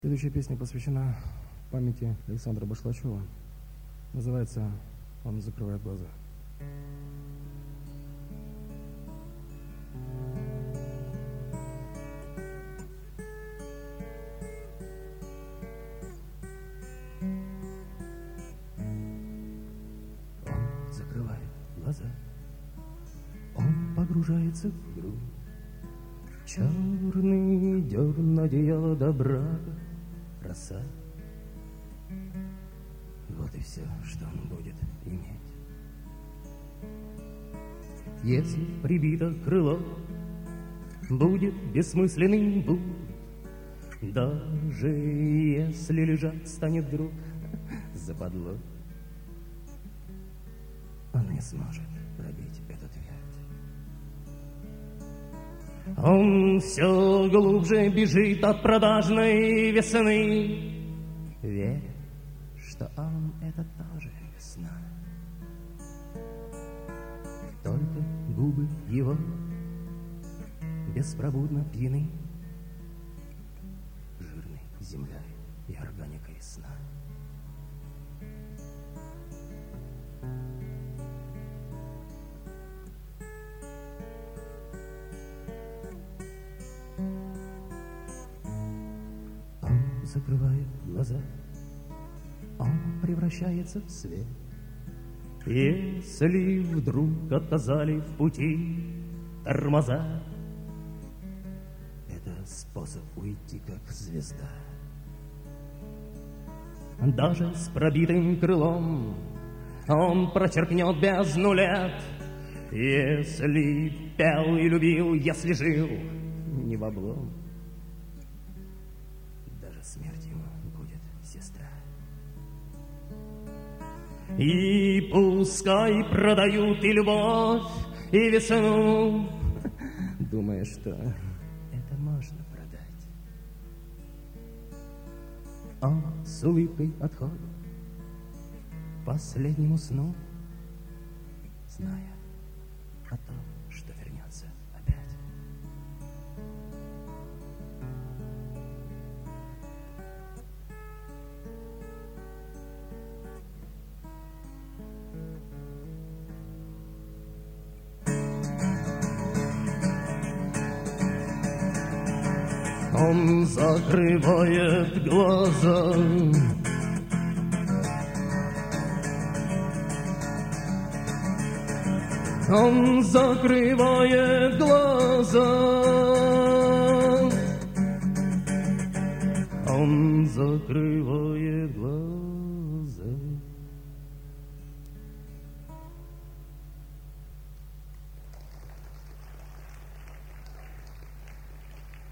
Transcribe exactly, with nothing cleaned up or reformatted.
Следующая песня посвящена памяти Александра Башлачева. Называется «Он закрывает глаза». Он закрывает глаза, он погружается в грудь. Черный дерн одеяло добра, роса. Вот и все, что он будет иметь. Если прибито крыло, будет бессмысленный бунт. Даже если лежать станет вдруг западло, он не сможет пробить эту дверь. Он все глубже бежит от продажной весны, веря, что он — это тоже весна. Только губы его беспробудно пьяны жирной землей и органикой сна. Закрывает глаза, он превращается в свет. Если вдруг отказали в пути тормоза, это способ уйти, как звезда. Даже с пробитым крылом он прочеркнет бездну лет. Если пел и любил, если жил не в облом, смерть ему будет сестра. И пускай продают и любовь, и весну, думая, что это можно продать. Он с улыбкой отходит к последнему сну, зная о том, что вернется опять. Он закрывает глаза, он закрывает глаза, он закрывает глаза.